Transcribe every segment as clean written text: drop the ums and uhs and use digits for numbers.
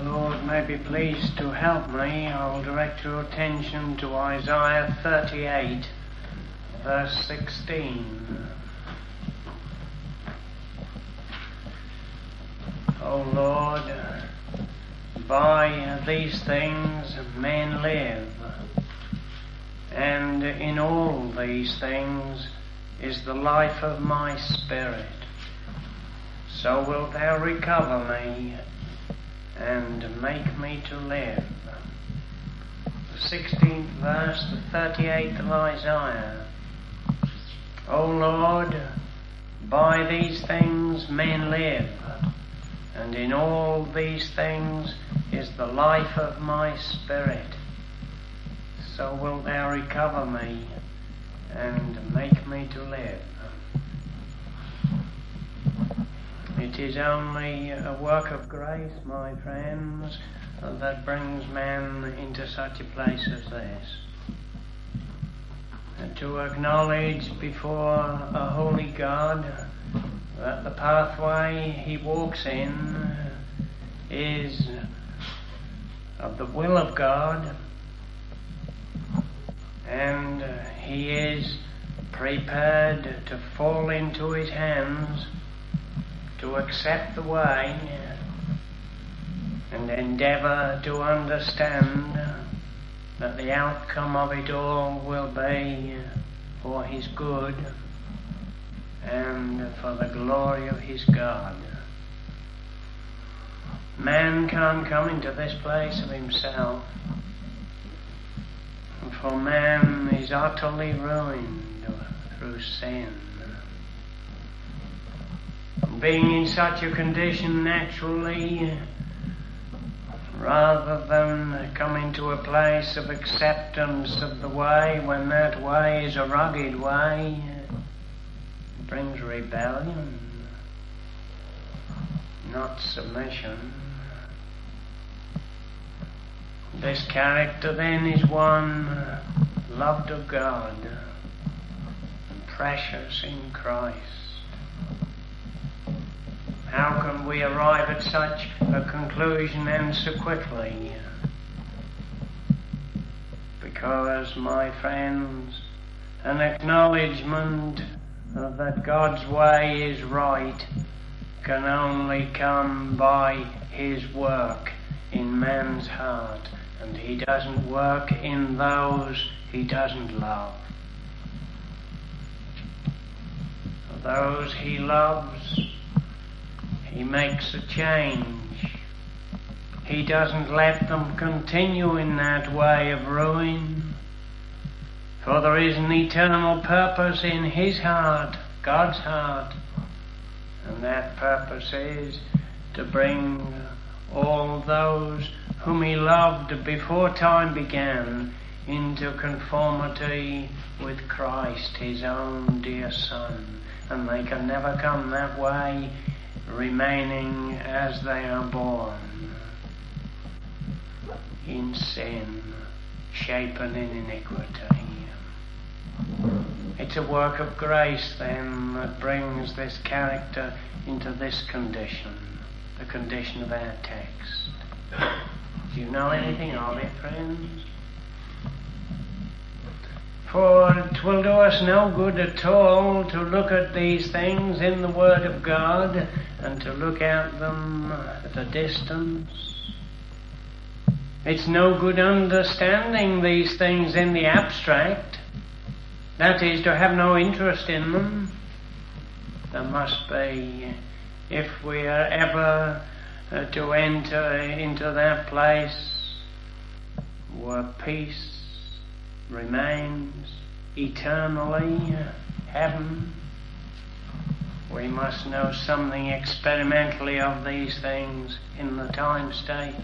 Lord may be pleased to help me, I'll direct your attention to Isaiah 38, verse 16. O Lord, by these things men live, and in all these things is the life of my spirit. So wilt thou recover me and make me to live. The 16th verse, the 38th of Isaiah. O Lord, by these things men live, and in all these things is the life of my spirit. So wilt thou recover me and make me to live. It is only a work of grace, my friends, that brings man into such a place as this. And to acknowledge before a holy God that the pathway he walks in is of the will of God, and he is prepared to fall into his hands, to accept the way and endeavour to understand that the outcome of it all will be for his good and for the glory of his God. Man can't come into this place of himself, for man is utterly ruined through sin. Being in such a condition naturally, rather than come into a place of acceptance of the way, when that way is a rugged way, it brings rebellion, not submission. This character then is one loved of God and precious in Christ. How can we arrive at such a conclusion and so quickly? Because, my friends, an acknowledgement that God's way is right can only come by his work in man's heart, and he doesn't work in those he doesn't love. For those he loves, he makes a change. He doesn't let them continue in that way of ruin, for there is an eternal purpose in his heart, God's heart, and that purpose is to bring all those whom he loved before time began into conformity with Christ, his own dear Son. And they can never come that way remaining as they are born, in sin, shapen in iniquity. It's a work of grace then that brings this character into this condition, the condition of our text. Do you know anything of it, friends? For it will do us no good at all to look at these things in the Word of God and to look at them at a distance. It's no good understanding these things in the abstract. That is, to have no interest in them. There must be, if we are ever to enter into that place where peace remains eternally, heaven, we must know something experimentally of these things in the time state.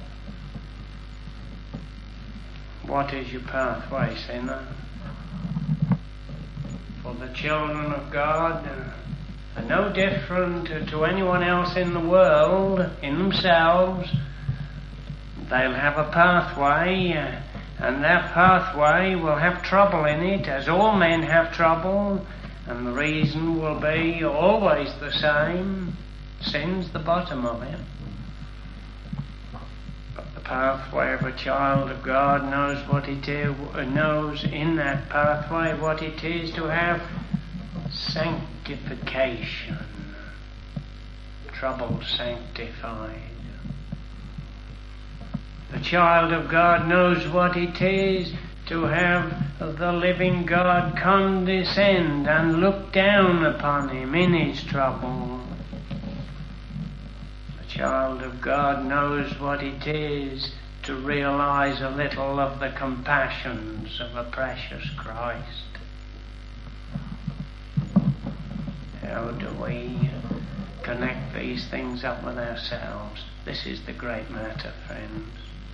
What is your pathway, sinner? For the children of God are no different to anyone else in the world, in themselves. They'll have a pathway, and that pathway will have trouble in it, as all men have trouble, and the reason will be always the same. Sin's the bottom of it. pathway of a child of God knows what it is, knows in that pathway what it is to have sanctification, trouble sanctified. The child of God knows what it is to have the living God condescend and look down upon him in his trouble. The child of God knows what it is to realize a little of the compassions of a precious Christ. How do we connect these things up with ourselves? This is the great matter, friends.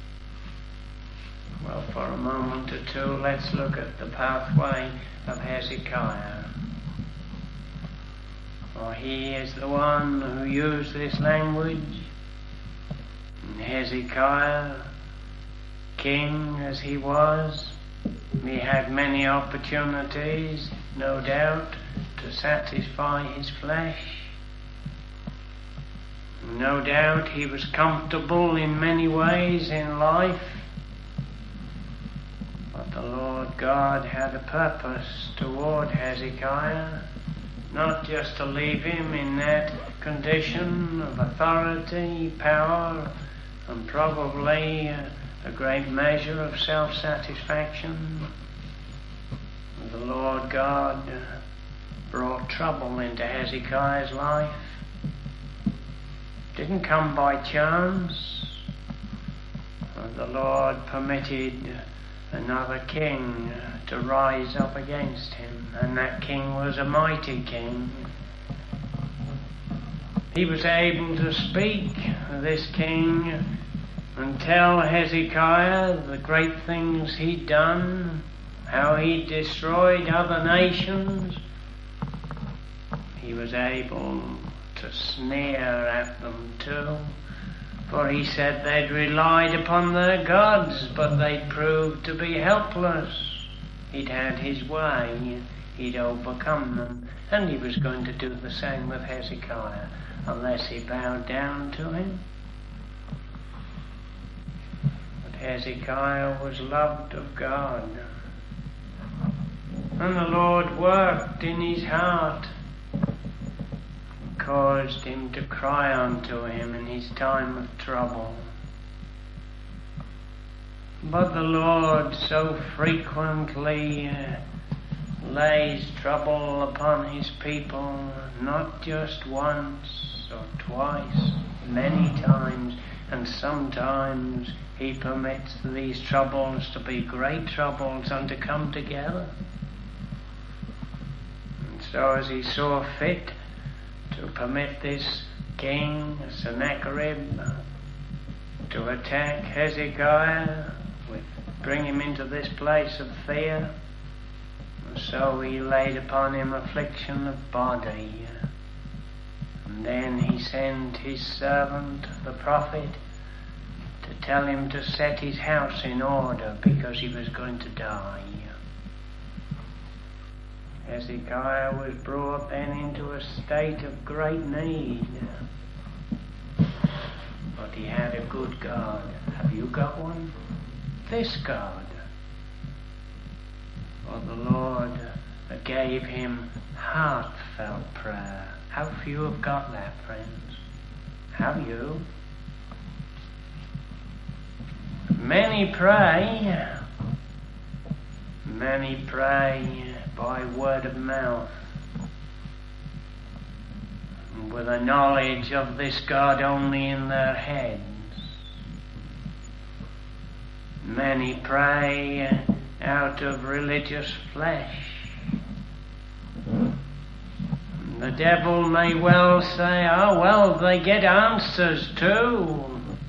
Well, for a moment or two, let's look at the pathway of Hezekiah. For he is the one who used this language. And Hezekiah, king as he was, he had many opportunities, no doubt, to satisfy his flesh. No doubt he was comfortable in many ways in life. But the Lord God had a purpose toward Hezekiah, not just to leave him in that condition of authority, power, and probably a great measure of self-satisfaction. The Lord God brought trouble into Hezekiah's life. Didn't come by chance. The Lord permitted another king to rise up against him, and that king was a mighty king. He was able to speak, this king, and tell Hezekiah the great things he'd done, how he'd destroyed other nations. He was able to sneer at them too, for he said they'd relied upon their gods, but they'd proved to be helpless. He'd had his way, he'd overcome them, and he was going to do the same with Hezekiah, unless he bowed down to him. But Hezekiah was loved of God, and the Lord worked in his heart, caused him to cry unto him in his time of trouble. But the Lord so frequently lays trouble upon his people, not just once or twice, many times, and sometimes he permits these troubles to be great troubles and to come together. And so as he saw fit to permit this king, Sennacherib, to attack Hezekiah, bring him into this place of fear, and so he laid upon him affliction of body. And then he sent his servant, the prophet, to tell him to set his house in order because he was going to die. Hezekiah was brought then into a state of great need. But he had a good God. Have you got one? This God. For the Lord gave him heartfelt prayer. How few have got that, friends? Have you? Many pray by word of mouth, with a knowledge of this God only in their heads. Many pray out of religious flesh. The devil may well say, oh well, they get answers too.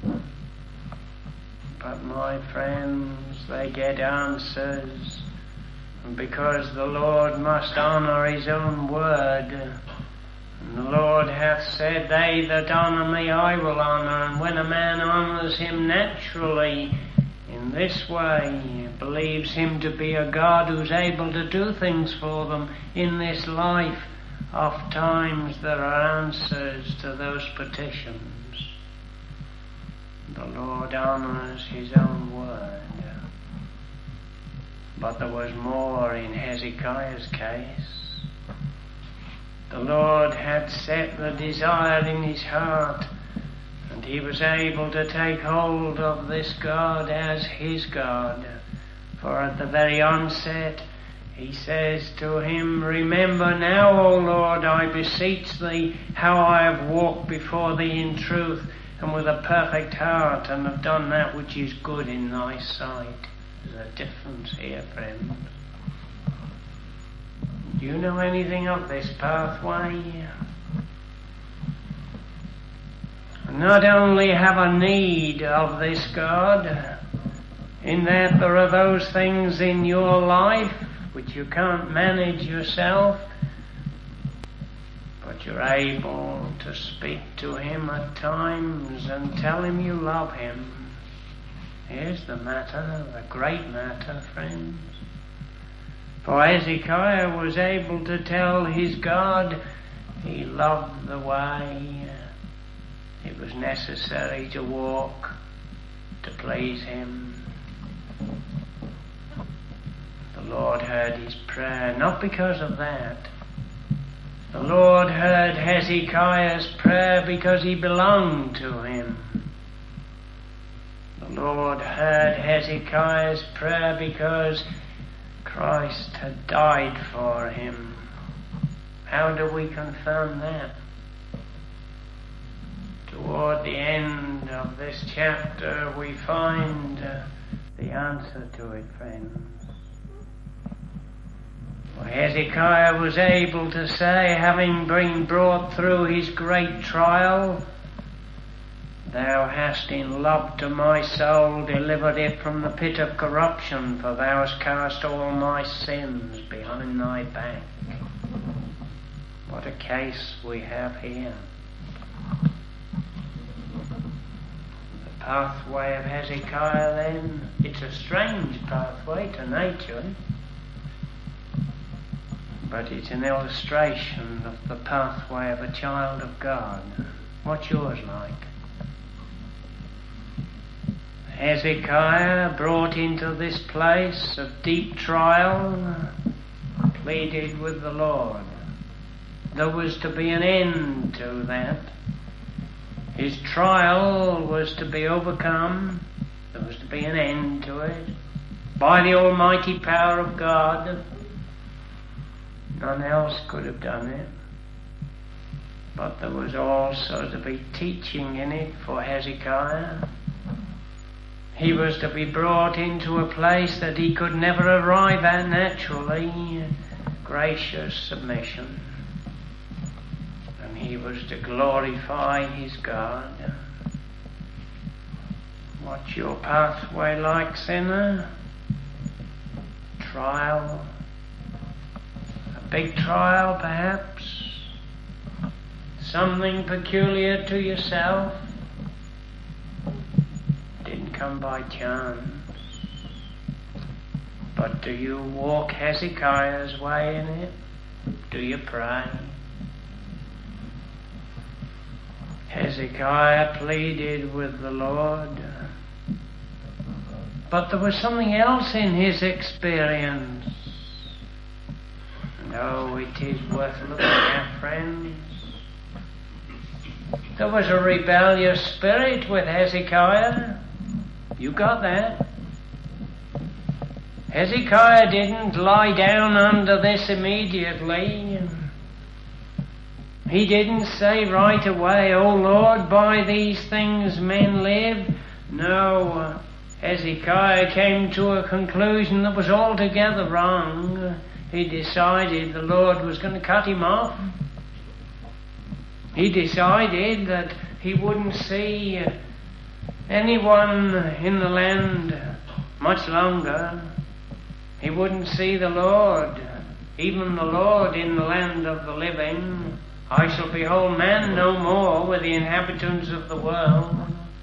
But my friends, they get answers because the Lord must honour his own word. And the Lord hath said, they that honour me I will honour. And when a man honours him naturally in this way, believes him to be a God who's able to do things for them in this life, oft times there are answers to those petitions. The Lord honours his own word. But there was more in Hezekiah's case. The Lord had set the desire in his heart, and he was able to take hold of this God as his God. For at the very onset he says to him, "Remember now, O Lord, I beseech thee, how I have walked before thee in truth and with a perfect heart, and have done that which is good in thy sight." There's a difference here, friends. Do you know anything of this pathway? Not only have a need of this God, in that there are those things in your life which you can't manage yourself, but you're able to speak to him at times and tell him you love him. Here's the matter, the great matter, friends. For Hezekiah was able to tell his God he loved the way it was necessary to walk to please him. The Lord heard his prayer, not because of that. The Lord heard Hezekiah's prayer because he belonged to him. The Lord heard Hezekiah's prayer because Christ had died for him. How do we confirm that? Toward the end of this chapter we find the answer to it, friends. For Hezekiah was able to say, having been brought through his great trial, "Thou hast in love to my soul delivered it from the pit of corruption, for thou hast cast all my sins behind thy back." What a case we have here. The pathway of Hezekiah then, it's a strange pathway to nature, but it's an illustration of the pathway of a child of God. What's yours like? Hezekiah, brought into this place of deep trial, pleaded with the Lord. There was to be an end to that. His trial was to be overcome. There was to be an end to it by the almighty power of God. None else could have done it. But there was also to be teaching in it for Hezekiah. He was to be brought into a place that he could never arrive at naturally, gracious submission. And he was to glorify his God. What's your pathway like, sinner? Trial. A big trial, perhaps. Something peculiar to yourself. Didn't come by chance. But do you walk Hezekiah's way in it? Do you pray? Hezekiah pleaded with the Lord. But there was something else in his experience. No, it is worth looking at, friends. There was a rebellious spirit with Hezekiah. You got that? Hezekiah didn't lie down under this immediately. He didn't say right away, "Oh Lord, by these things men live." No, Hezekiah came to a conclusion that was altogether wrong. He decided the Lord was going to cut him off. He decided that he wouldn't see anyone in the land much longer. He wouldn't see the Lord, even the Lord in the land of the living. "I shall behold man no more with the inhabitants of the world."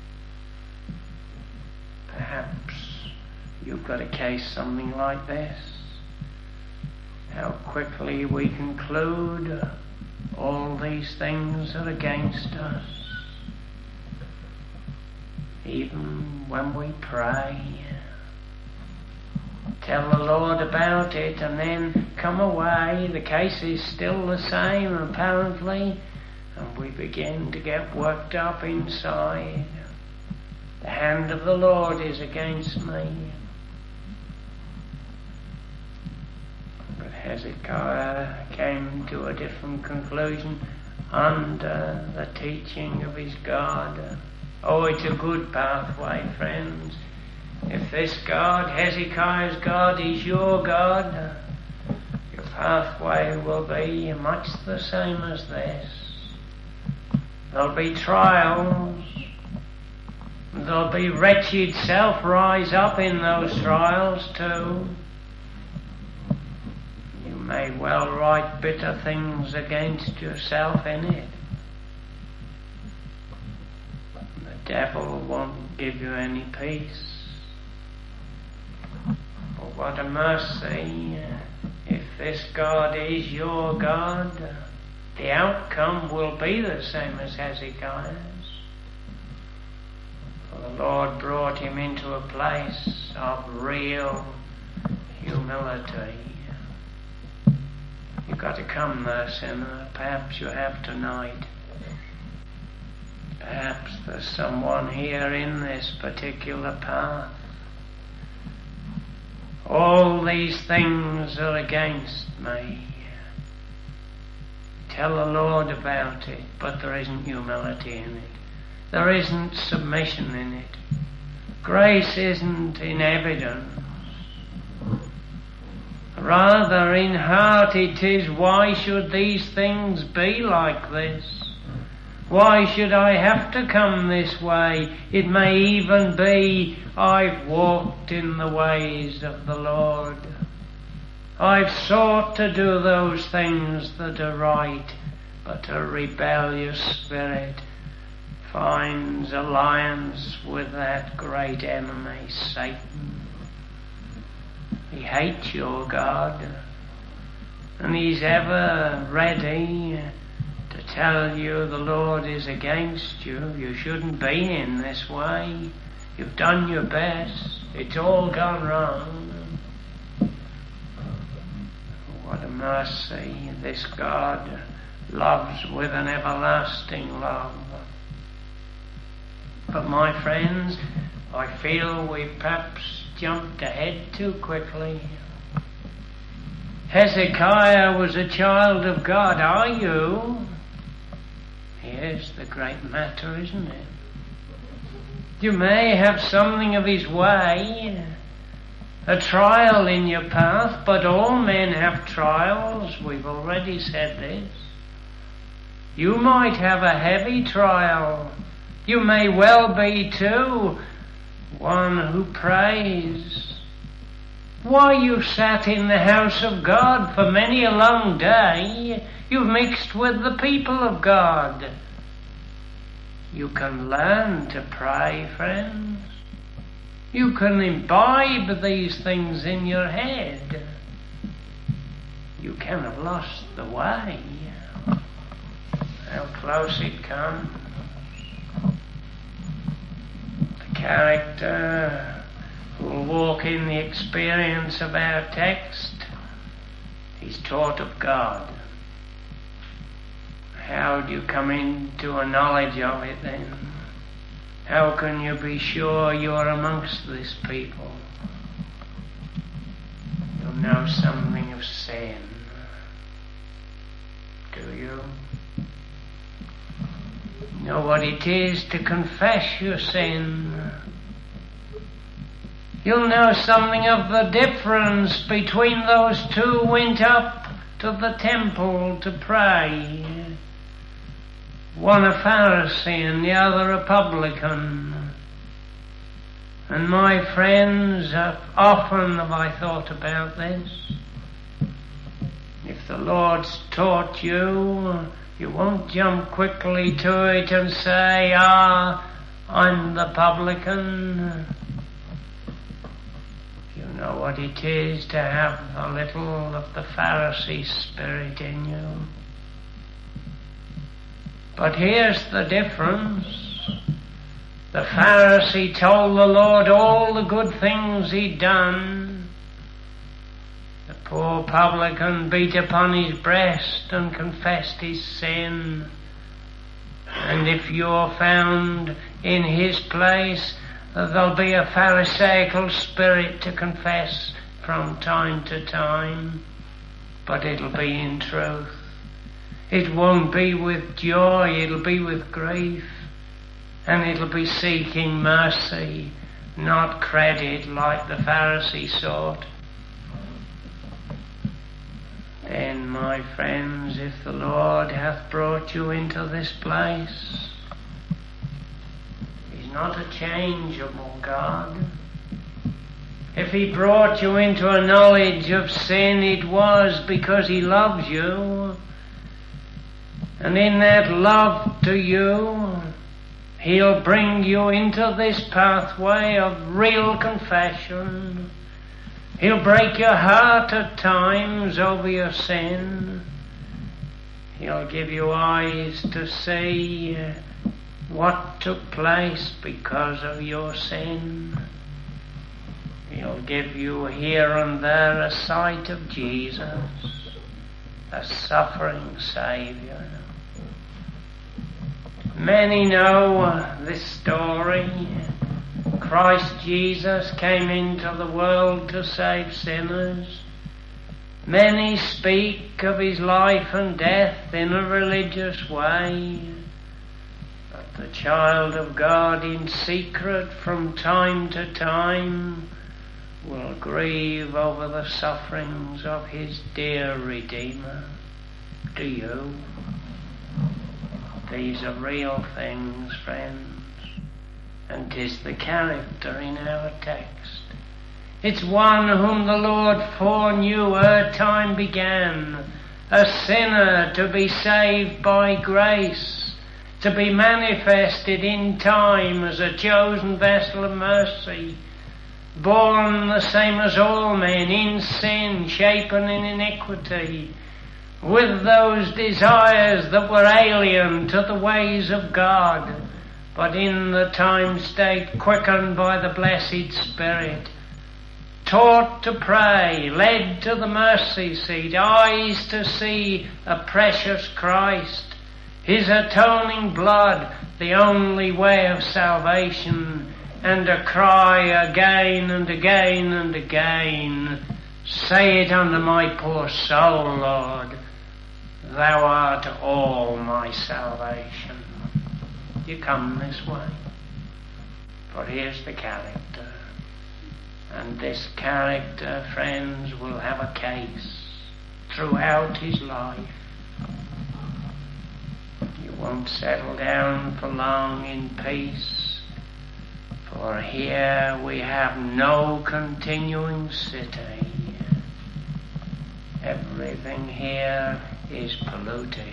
Perhaps you've got a case something like this. How quickly we conclude all these things are against us. even when we pray. Tell the Lord about it and then come away. The case is still the same apparently, and we begin to get worked up inside. The hand of the Lord is against me. But Hezekiah came to a different conclusion under the teaching of his God. Oh, it's a good pathway, friends. If this God, Hezekiah's God, is your God, your pathway will be much the same as this. There'll be trials. There'll be wretched self rise up in those trials too. You may well write bitter things against yourself in it. The devil won't give you any peace. But what a mercy, if this God is your God, the outcome will be the same as Hezekiah's. For the Lord brought him into a place of real humility. You've got to come there, sinner. Perhaps you have tonight. Perhaps there's someone here in this particular path. All these things are against me. Tell the Lord about it, but there isn't humility in it. There isn't submission in it. Grace isn't in evidence. Rather in heart it is, why should these things be like this? Why should I have to come this way? It may even be I've walked in the ways of the Lord. I've sought to do those things that are right, but a rebellious spirit finds alliance with that great enemy, Satan. He hates your God, and he's ever ready to tell you the Lord is against you. You shouldn't be in this way. You've done your best. It's all gone wrong. What a mercy. This God loves with an everlasting love. But my friends, I feel we've perhaps jumped ahead too quickly. Hezekiah was a child of God. Are you? Here's the great matter, isn't it? You may have something of his way, a trial in your path, but all men have trials. We've already said this. You might have a heavy trial. You may well be too one who prays. Why, you've sat in the house of God for many a long day. You've mixed with the people of God. You can learn to pray, friends. You can imbibe these things in your head. You can have lost the way. How close it comes. The character who will walk in the experience of our text, he's taught of God. How do you come into a knowledge of it then? How can you be sure you're amongst this people? You'll know something of sin. Do you? Know what it is to confess your sin. You'll know something of the difference between those two who went up to the temple to pray. One a Pharisee and the other a publican. And my friends, often have I thought about this. If the Lord's taught you, you won't jump quickly to it and say, I'm the publican. You know what it is to have a little of the Pharisee spirit in you. But here's the difference. The Pharisee told the Lord all the good things he'd done. The poor publican beat upon his breast and confessed his sin. And if you're found in his place, there'll be a Pharisaical spirit to confess from time to time, but it'll be in truth. It won't be with joy, it'll be with grief, and it'll be seeking mercy, not credit like the Pharisee sought. Then, my friends, if the Lord hath brought you into this place, He's not a changeable God. If He brought you into a knowledge of sin, it was because He loves you. And in that love to you, He'll bring you into this pathway of real confession. He'll break your heart at times over your sin. He'll give you eyes to see what took place because of your sin. He'll give you here and there a sight of Jesus, a suffering Saviour. Many know this story. Christ Jesus came into the world to save sinners. Many speak of His life and death in a religious way. But the child of God in secret from time to time will grieve over the sufferings of His dear Redeemer. Do you? These are real things, friends. And 'tis the character in our text. It's one whom the Lord foreknew ere time began, a sinner to be saved by grace, to be manifested in time as a chosen vessel of mercy, born the same as all men, in sin, shapen in iniquity, with those desires that were alien to the ways of God, but in the time state quickened by the blessed Spirit, taught to pray, led to the mercy seat, eyes to see a precious Christ, His atoning blood, the only way of salvation, and a cry again and again and again, say it unto my poor soul, Lord, Thou art all my salvation. You come this way. For here's the character. And this character, friends, will have a case throughout his life. You won't settle down for long in peace, for here we have no continuing city. Everything here is polluted.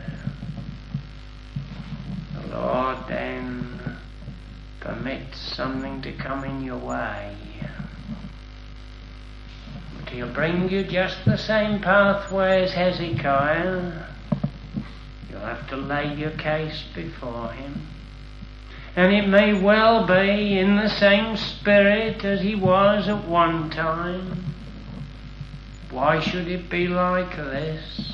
The Lord then permits something to come in your way. But He'll bring you just the same pathway as Hezekiah. You'll have to lay your case before Him. And it may well be in the same spirit as he was at one time. Why should it be like this?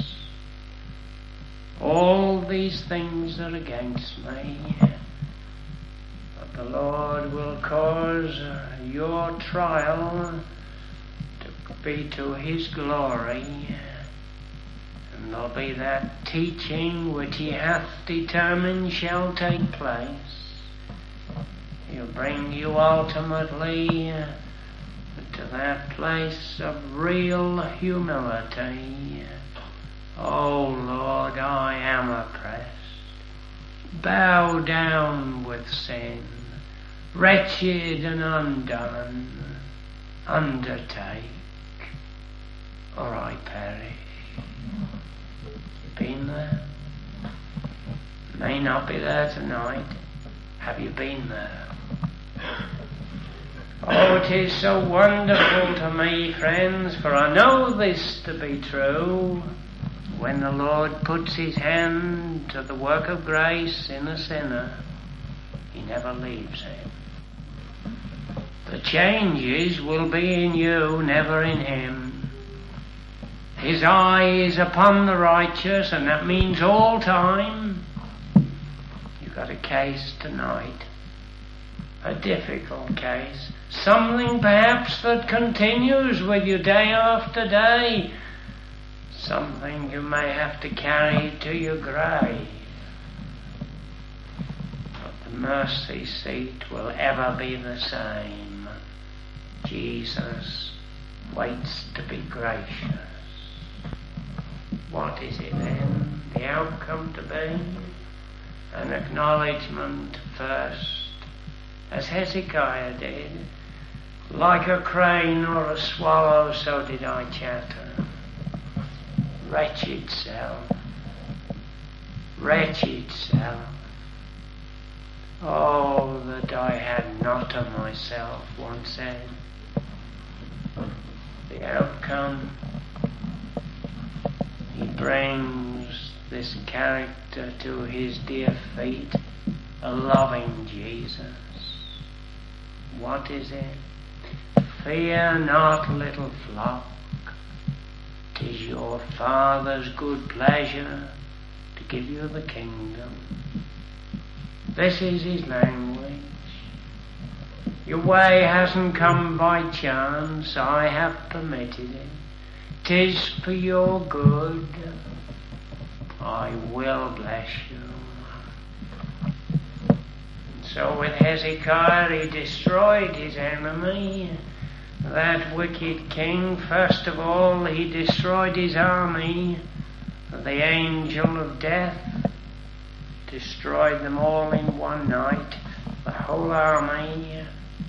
All these things are against me, but the Lord will cause your trial to be to His glory, and there'll be that teaching which He hath determined shall take place. He'll bring you ultimately to that place of real humility. Oh Lord, I am oppressed, bowed down with sin, wretched and undone. Undertake, or I perish. You been there? May not be there tonight. Have you been there? Oh, it is so wonderful to me, friends, for I know this to be true. When the Lord puts His hand to the work of grace in a sinner, He never leaves him. The changes will be in you, never in him. His eye is upon the righteous, and that means all time. You've got a case tonight, a difficult case, something perhaps that continues with you day after day, something you may have to carry to your grave. But the mercy seat will ever be the same. Jesus waits to be gracious. What is it then? The outcome to be? An acknowledgement first, as Hezekiah did. Like a crane or a swallow, so did I chatter. Wretched self, wretched self. Oh, that I had not of myself, one said. The outcome, he brings this character to his dear feet, a loving Jesus. What is it? Fear not, little flock, 'tis your Father's good pleasure to give you the kingdom. This is his language. Your way hasn't come by chance, I have permitted it. 'Tis for your good, I will bless you. And so with Hezekiah he destroyed his enemy, that wicked king. First of all he destroyed his army, the angel of death destroyed them all in one night, the whole army.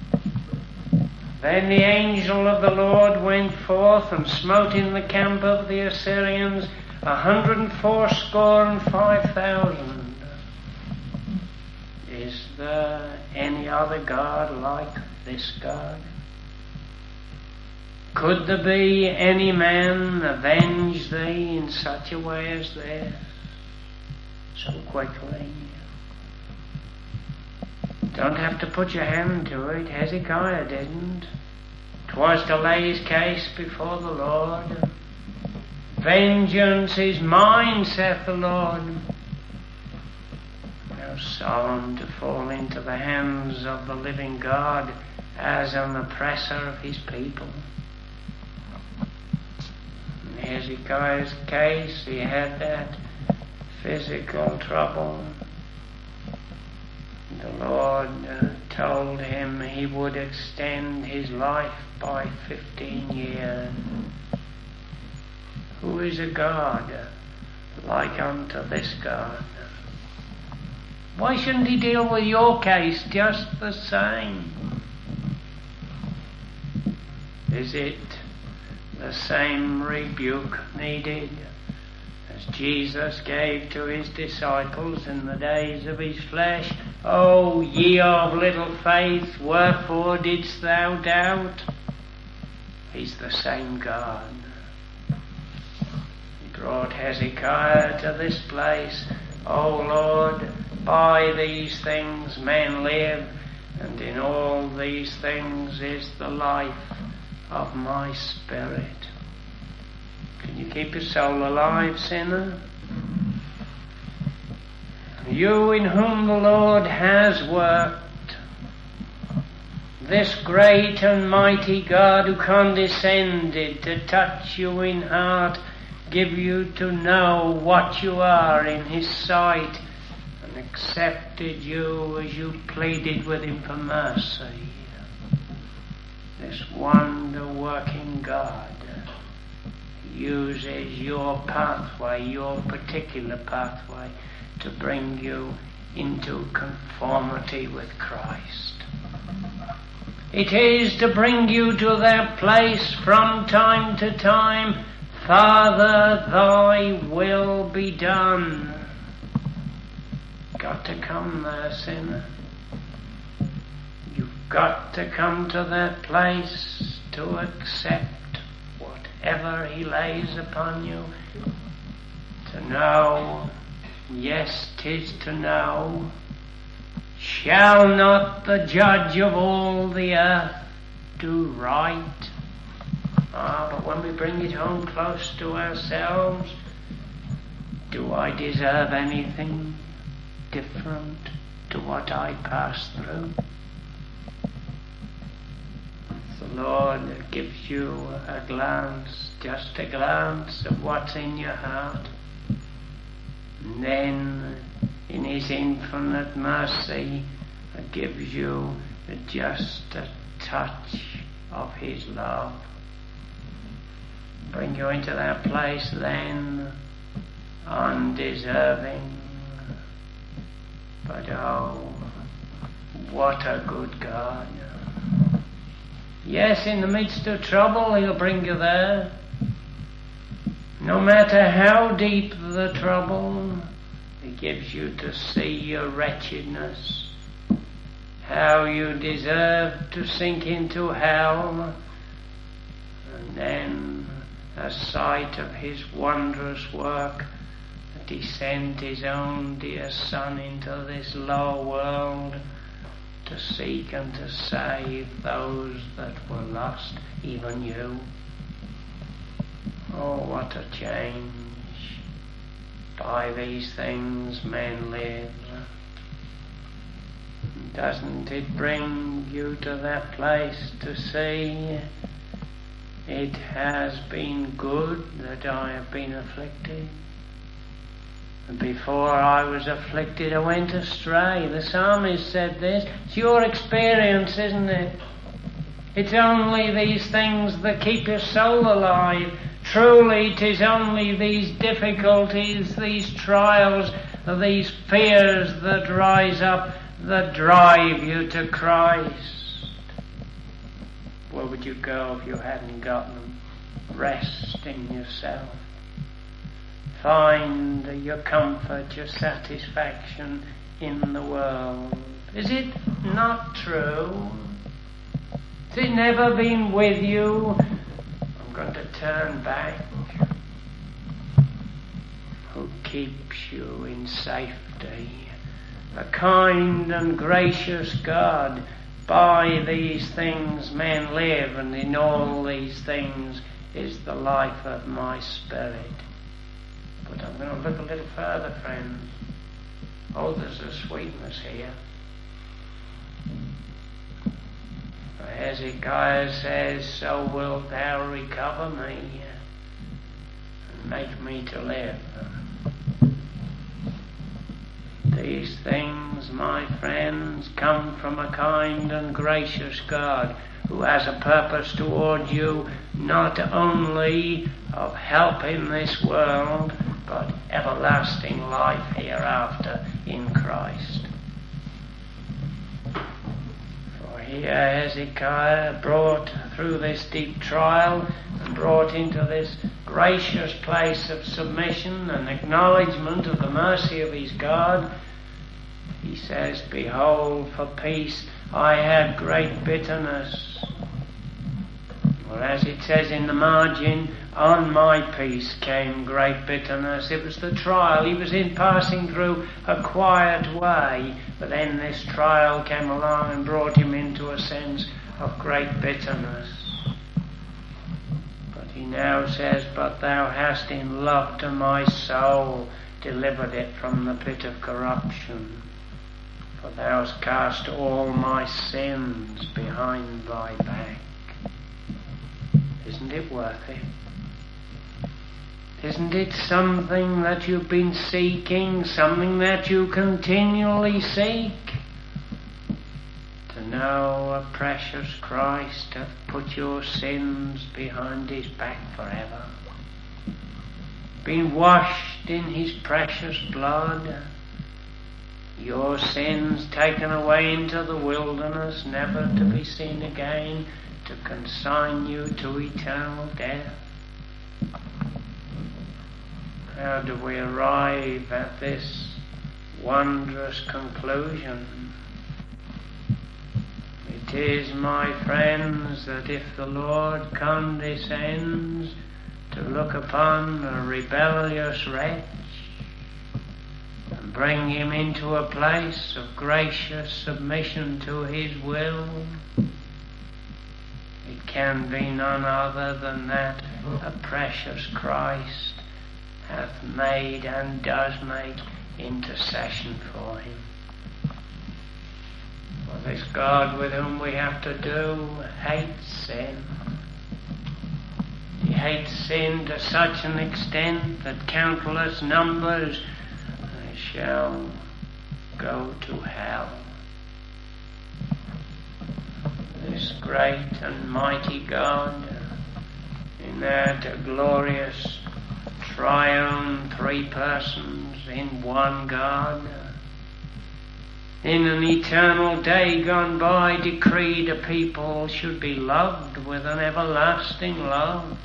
Then the angel of the Lord went forth and smote in the camp of the Assyrians 185,000. Is there any other God like this God? Could there be any man avenge thee in such a way as this? So quickly. Don't have to put your hand to it. Hezekiah didn't. 'Twas to lay his case before the Lord. Vengeance is mine, saith the Lord. How solemn to fall into the hands of the living God as an oppressor of his people. In Hezekiah's case, he had that physical trouble. The Lord told him he would extend his life by 15 years. Who is a God like unto this God? Why shouldn't he deal with your case just the same? Is it the same rebuke needed as Jesus gave to his disciples in the days of his flesh? O ye of little faith, wherefore didst thou doubt? He's the same God. He brought Hezekiah to this place. O Lord, by these things men live, and in all these things is the life of my spirit. Can you keep your soul alive, sinner? You in whom the Lord has worked, this great and mighty God who condescended to touch you in heart, give you to know what you are in his sight, and accepted you as you pleaded with him for mercy. This wonder-working God uses your pathway, your particular pathway, to bring you into conformity with Christ. It is to bring you to that place from time to time, Father, thy will be done. Got to come there, sinner. You've got to come to that place to accept whatever he lays upon you, to know. Yes, 'tis to know. Shall not the judge of all the earth do right? But when we bring it home close to ourselves, do I deserve anything different to what I pass through? The Lord gives you a glance, just a glance of what's in your heart. And then, in His infinite mercy, gives you just a touch of His love. Bring you into that place then, undeserving. But oh, what a good God. Yes, in the midst of trouble, He'll bring you there. No matter how deep the trouble, He gives you to see your wretchedness, how you deserve to sink into hell, and then a sight of His wondrous work that He sent His own dear Son into this low world to seek and to save those that were lost, even you. Oh, what a change. By these things men live. Doesn't it bring you to that place to see it has been good that I have been afflicted? And before I was afflicted, I went astray. The psalmist said this. It's your experience, isn't it? It's only these things that keep your soul alive. Truly, it is only these difficulties, these trials, these fears that rise up that drive you to Christ. Where would you go if you hadn't got them? Rest in yourself. Find your comfort, your satisfaction in the world. Is it not true? Has it never been with you? I'm going to turn back. Who keeps you in safety? A kind and gracious God. By these things men live, and in all these things is the life of my spirit. But I'm going to look a little further, friends. Oh, there's a sweetness here. Hezekiah says, so wilt thou recover me and make me to live. These things, my friends, come from a kind and gracious God who has a purpose toward you, not only of help in this world, but everlasting life hereafter in Christ. For here Hezekiah, brought through this deep trial and brought into this gracious place of submission and acknowledgement of the mercy of his God, he says, behold, for peace I had great bitterness. Or as it says in the margin, on my peace came great bitterness. It was the trial. He was in passing through a quiet way, but then this trial came along and brought him into a sense of great bitterness. But he now says, but thou hast in love to my soul delivered it from the pit of corruption. For thou hast cast all my sins behind thy back. Isn't it worth it? Isn't it something that you've been seeking, something that you continually seek? To know a precious Christ hath put your sins behind his back forever. Been washed in his precious blood. Your sins taken away into the wilderness, never to be seen again, to consign you to eternal death. How do we arrive at this wondrous conclusion? It is, my friends, that if the Lord condescends to look upon a rebellious wretch and bring him into a place of gracious submission to his will. It can be none other than that a precious Christ hath made and does make intercession for him. For this God with whom we have to do hates sin. He hates sin to such an extent that countless numbers shall go to hell. This great and mighty God, in that glorious triune three persons in one God, in an eternal day gone by, decreed a people should be loved with an everlasting love,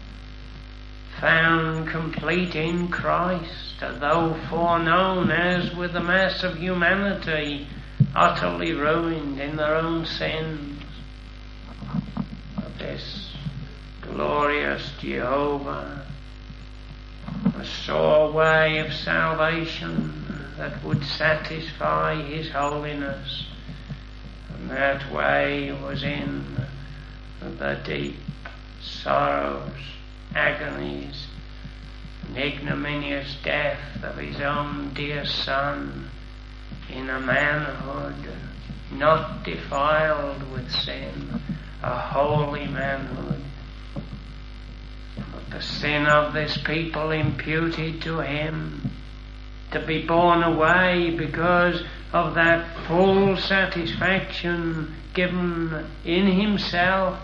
found complete in Christ, though foreknown as with the mass of humanity, utterly ruined in their own sins. But this glorious Jehovah saw a way of salvation that would satisfy his holiness, and that way was in the deep sorrows, agonies, and ignominious death of his own dear Son in a manhood not defiled with sin, a holy manhood. But the sin of this people imputed to him, to be borne away because of that full satisfaction given in himself,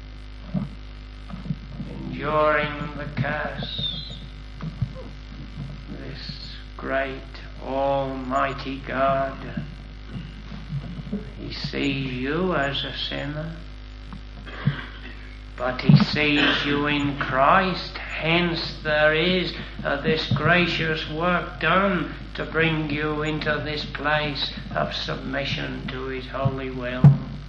enduring the curse. This great almighty God, he sees you as a sinner, but he sees you in Christ. Hence there is this gracious work done to bring you into this place of submission to his holy will.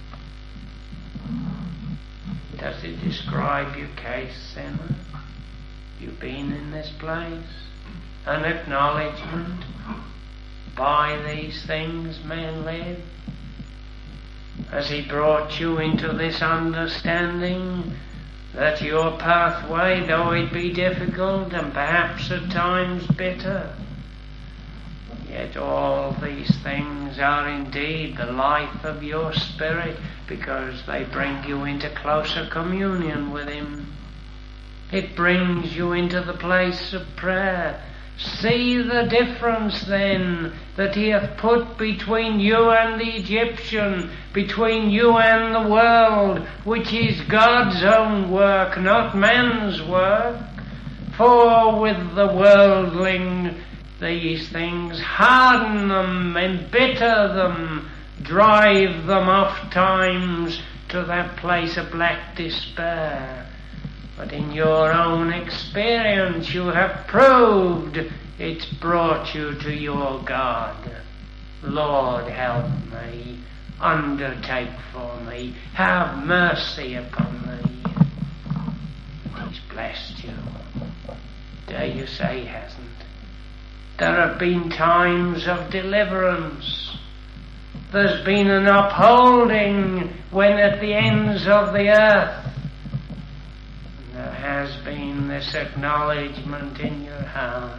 Does it describe your case, sinner? You've been in this place? An acknowledgement, by these things men live? Has he brought you into this understanding that your pathway, though it be difficult and perhaps at times bitter, yet all these things are indeed the life of your spirit, because they bring you into closer communion with him. It brings you into the place of prayer. See the difference then that he hath put between you and the Egyptian, between you and the world, which is God's own work, not man's work. For with the worldling these things harden them, embitter them, drive them oft times to that place of black despair. But in your own experience you have proved it's brought you to your God. Lord, help me. Undertake for me. Have mercy upon me. He's blessed you. Dare you say he hasn't? There have been times of deliverance. There's been an upholding when at the ends of the earth there has been this acknowledgement in your heart.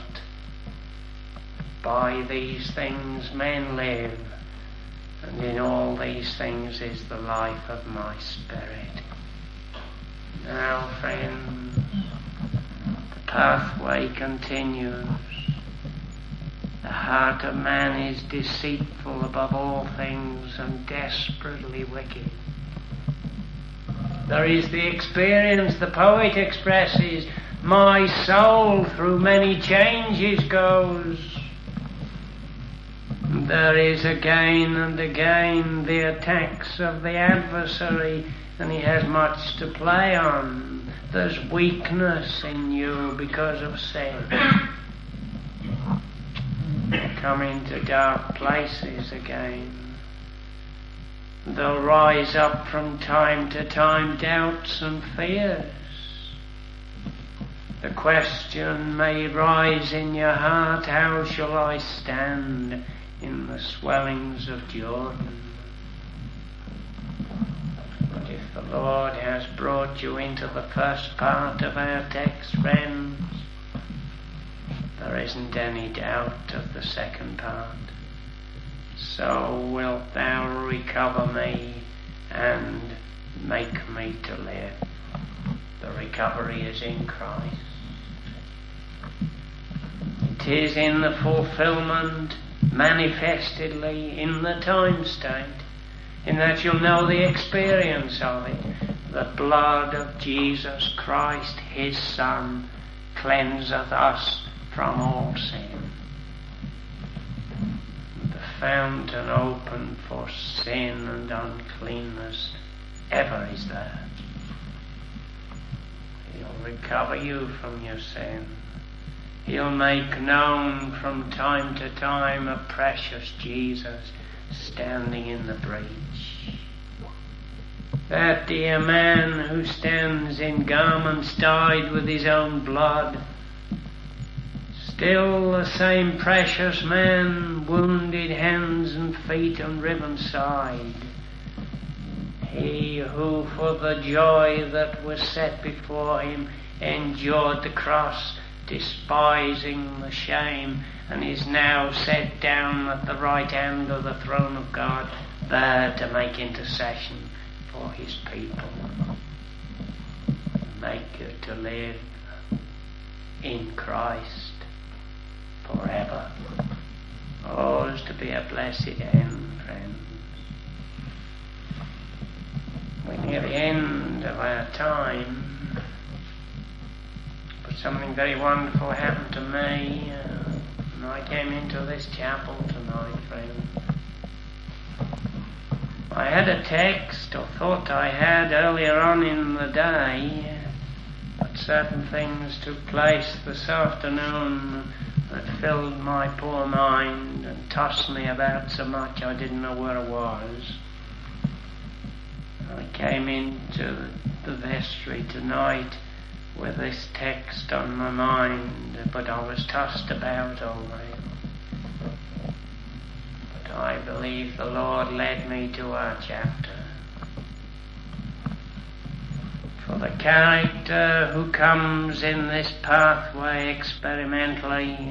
By these things men live, and in all these things is the life of my spirit. Now, friends, the pathway continues. The heart of man is deceitful above all things and desperately wicked. There is the experience the poet expresses, my soul through many changes goes. There is again and again the attacks of the adversary, and he has much to play on. There's weakness in you because of sin. You come into dark places again. There'll rise up from time to time doubts and fears. The question may rise in your heart, how shall I stand in the swellings of Jordan? But if the Lord has brought you into the first part of our text, friends, there isn't any doubt of the second part. So wilt thou recover me and make me to live. The recovery is in Christ. It is in the fulfillment, manifestedly in the time state, in that you'll know the experience of it. The blood of Jesus Christ, his Son, cleanseth us from all sin. The fountain open for sin and uncleanness ever is there. He'll recover you from your sin. He'll make known from time to time a precious Jesus standing in the breach. That dear man who stands in garments dyed with his own blood, still the same precious man, wounded hands and feet and riven side. He who for the joy that was set before him endured the cross, despising the shame, and is now set down at the right hand of the throne of God, there to make intercession for his people. Make you to live in Christ forever. Oh, it's to be a blessed end, friends. We're near the end of our time. Something very wonderful happened to me when I came into this chapel tonight, friends. I had a text, or thought I had, earlier on in the day, but certain things took place this afternoon that filled my poor mind and tossed me about so much I didn't know where I was. I came into the vestry tonight with this text on my mind, but I was tossed about all right. But I believe the Lord led me to our chapter. For the character who comes in this pathway experimentally,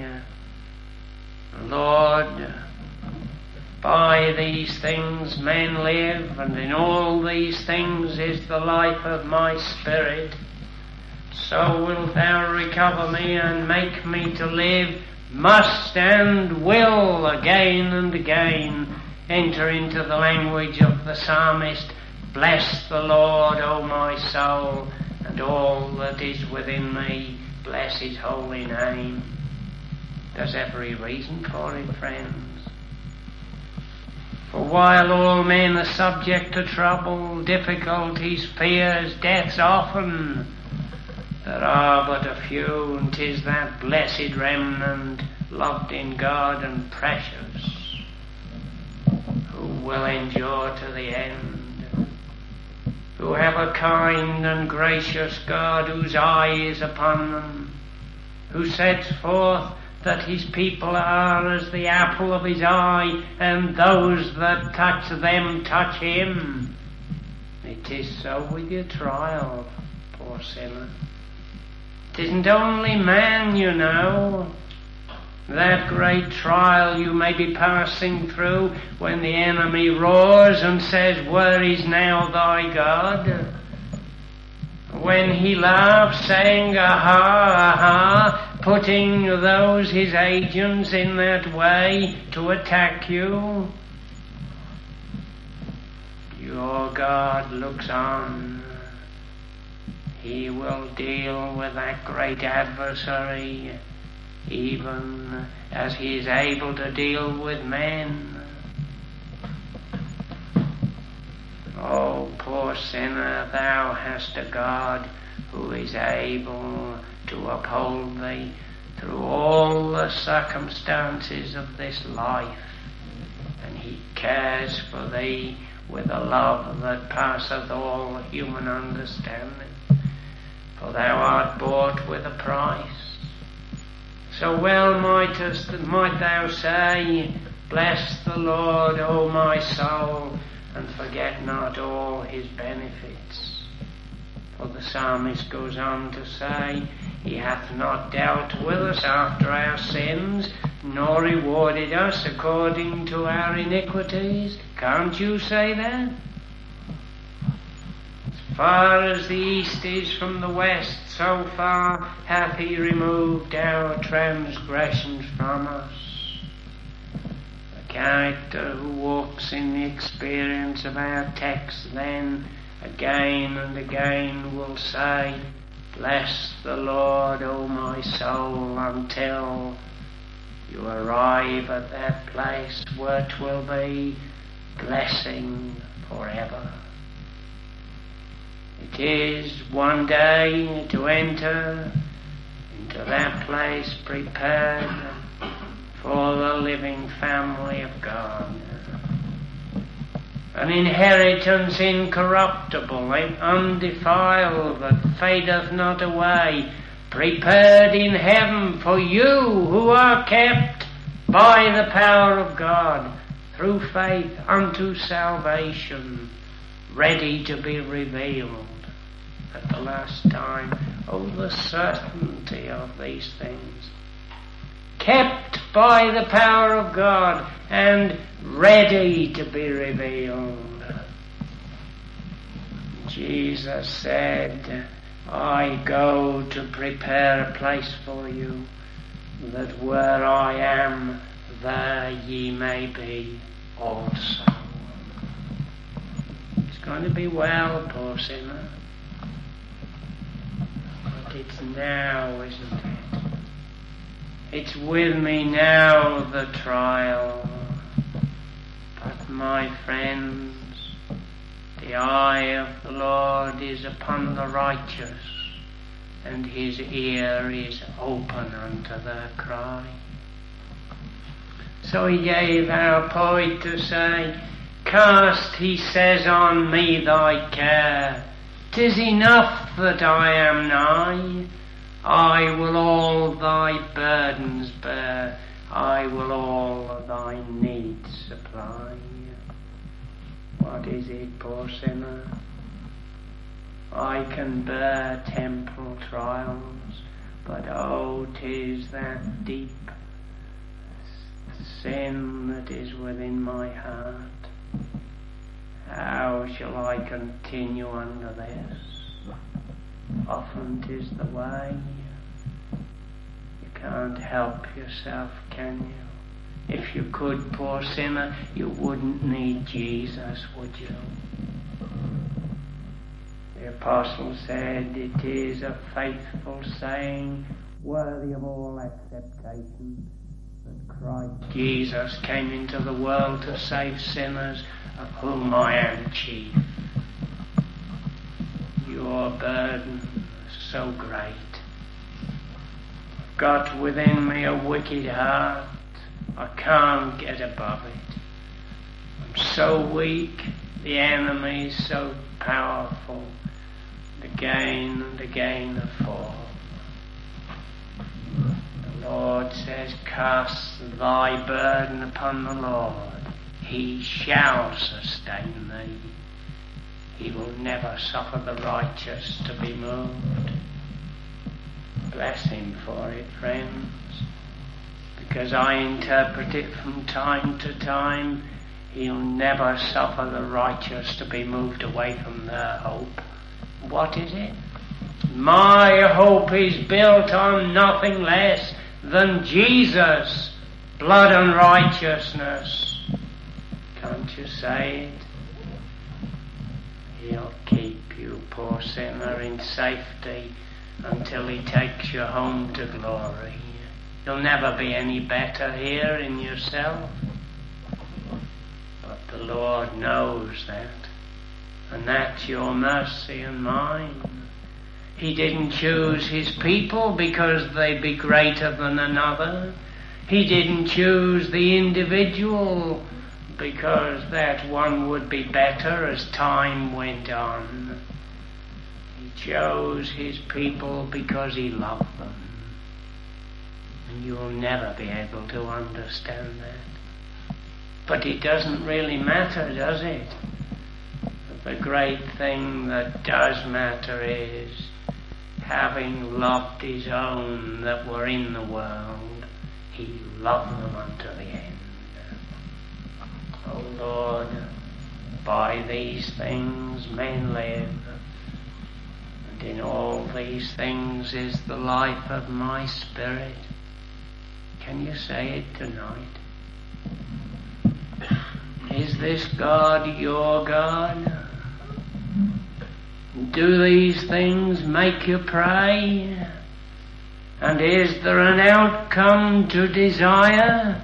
Lord, by these things men live, and in all these things is the life of my spirit. So wilt thou recover me and make me to live, must and will again and again enter into the language of the psalmist. Bless the Lord, O my soul, and all that is within me, bless his holy name. There's every reason for it, friends. For while all men are subject to trouble, difficulties, fears, deaths often, there are but a few, and 'tis that blessed remnant, loved in God and precious, who will endure to the end, who have a kind and gracious God whose eye is upon them, who sets forth that his people are as the apple of his eye, and those that touch them touch him. It is so with your trial, poor sinner. It isn't only man, you know. That great trial you may be passing through when the enemy roars and says, where is now thy God? When he laughs, saying, aha, aha, putting those his agents in that way to attack you. Your God looks on. He will deal with that great adversary, even as he is able to deal with men. Oh, poor sinner, thou hast a God who is able to uphold thee through all the circumstances of this life, and he cares for thee with a love that passeth all human understanding. for thou art bought with a price. So well might thou say, bless the Lord, O my soul, and forget not all his benefits. For the psalmist goes on to say, he hath not dealt with us after our sins, nor rewarded us according to our iniquities. Can't you say that? As far as the east is from the west, so far hath he removed our transgressions from us. The character who walks in the experience of our text then again and again will say, bless the Lord, O my soul, until you arrive at that place where 'twill be blessing forever. It is one day to enter into that place prepared for the living family of God. An inheritance incorruptible and undefiled that fadeth not away, prepared in heaven for you who are kept by the power of God through faith unto salvation, ready to be revealed at the last time. Oh, the certainty of these things. Kept by the power of God and ready to be revealed. Jesus said, I go to prepare a place for you, that where I am, there ye may be also. It's going to be well, poor sinner. But it's now, isn't it? It's with me now, the trial. But my friends, the eye of the Lord is upon the righteous, and his ear is open unto their cry. So he gave our poet to say, cast, he says, on me thy care. 'Tis enough that I am nigh. I will all thy burdens bear. I will all thy needs supply. What is it, poor sinner? I can bear temporal trials, but oh, 'tis that deep sin that is within my heart. How shall I continue under this? Often 'tis the way. You can't help yourself, can you? If you could, poor sinner, you wouldn't need Jesus, would you? The apostle said, it is a faithful saying, worthy of all acceptation, that Christ Jesus came into the world to save sinners, of whom I am chief. Your burden is so great. I've got within me a wicked heart. I can't get above it. I'm so weak, the enemy is so powerful, and again I fall. The Lord says, cast thy burden upon the Lord. He shall sustain thee. He will never suffer the righteous to be moved. Bless him for it, friends, because I interpret it from time to time. He'll never suffer the righteous to be moved away from their hope. What is it? My hope is built on nothing less than Jesus, blood and righteousness. Can't you say it? He'll keep you, poor sinner, in safety until he takes you home to glory. You'll never be any better here in yourself. But the Lord knows that. And that's your mercy and mine. He didn't choose his people because they be greater than another. He didn't choose the individual because that one would be better as time went on. He chose his people because he loved them. And you'll never be able to understand that. But it doesn't really matter, does it? The great thing that does matter is, having loved his own that were in the world, he loved them unto the end. Oh Lord, by these things men live, and in all these things is the life of my spirit. Can you say it tonight? Is this God your God? Do these things make you pray? And is there an outcome to desire?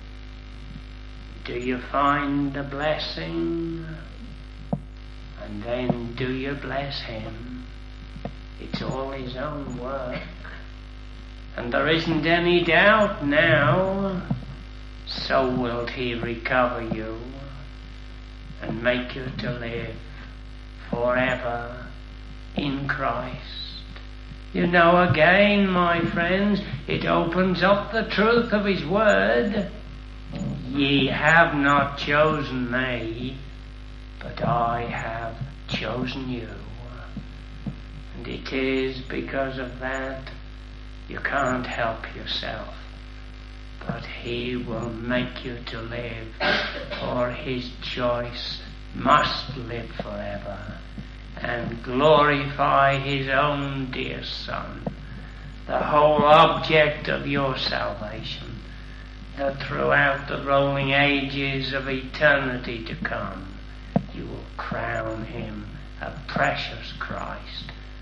Do you find a blessing? And then do you bless him? It's all his own work. And there isn't any doubt now, so will he recover you and make you to live forever in Christ. You know, again, my friends, it opens up the truth of his word. Ye have not chosen me, but I have chosen you. And it is because of that you can't help yourself, but he will make you to live, for his choice must live forever and glorify his own dear Son, the whole object of your salvation, that throughout the rolling ages of eternity to come, you will crown him a precious Christ